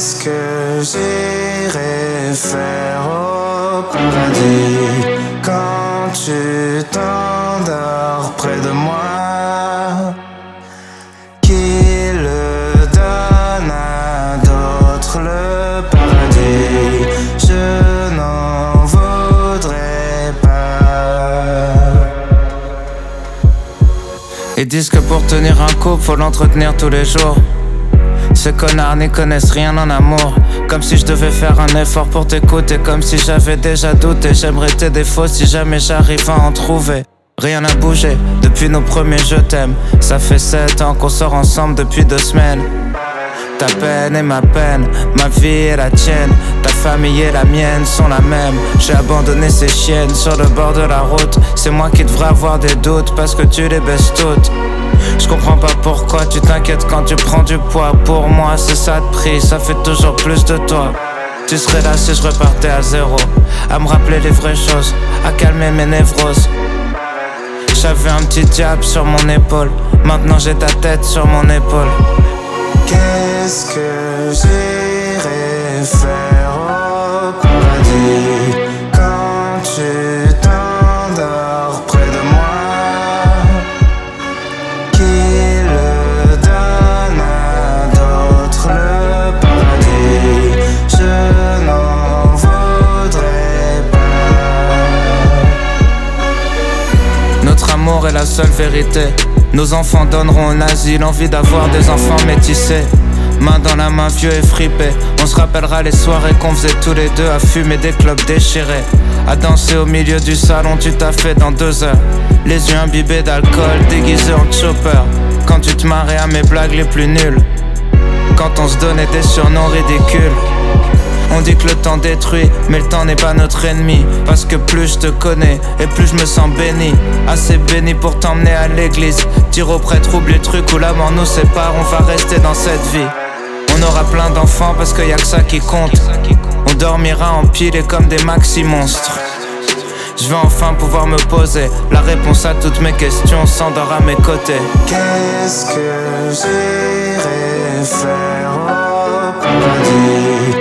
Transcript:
Qu'est-ce que j'irai faire au paradis quand tu t'endors près de moi? Qui le donne à d'autres le paradis? Je n'en voudrais pas. Ils disent que pour tenir un couple, faut l'entretenir tous les jours. Ces connards n'y connaissent rien en amour. Comme si je devais faire un effort pour t'écouter. Comme si j'avais déjà douté. J'aimerais tes défauts si jamais j'arrive à en trouver. Rien n'a bougé depuis nos premiers je t'aime. Ça fait 7 ans qu'on sort ensemble depuis 2 semaines. Ta peine est ma peine, ma vie est la tienne. Ta famille et la mienne sont la même. J'ai abandonné ces chiennes sur le bord de la route. C'est moi qui devrais avoir des doutes parce que tu les baisses toutes. Je comprends pas pourquoi tu t'inquiètes quand tu prends du poids. Pour moi c'est ça de prix, ça fait toujours plus de toi. Tu serais là si je repartais à zéro, à me rappeler les vraies choses, à calmer mes névroses. J'avais un petit diable sur mon épaule, maintenant j'ai ta tête sur mon épaule. Qu'est-ce que j'irai faire au paradis quand tu t'endors près de moi? Qui le donne à d'autres le paradis? Je n'en voudrais pas. Notre amour est la seule vérité. Nos enfants donneront un asile, envie d'avoir des enfants métissés. Main dans la main, vieux et fripé. On se rappellera les soirées qu'on faisait tous les deux à fumer des clopes déchirées, à danser au milieu du salon, tu t'as fait dans 2 heures. Les yeux imbibés d'alcool, déguisés en chopper. Quand tu te marrais à mes blagues les plus nulles. Quand on se donnait des surnoms ridicules. On dit que le temps détruit, mais le temps n'est pas notre ennemi. Parce que plus je te connais, et plus je me sens béni. Assez béni pour t'emmener à l'église. Dire au prêtre, oublie le truc où la mort nous sépare. On va rester dans cette vie. On aura plein d'enfants parce qu'il y a que ça qui compte. On dormira empilés comme des maxi-monstres. Je vais enfin pouvoir me poser la réponse à toutes mes questions s'endort à mes côtés. Qu'est-ce que j'irai faire au paradis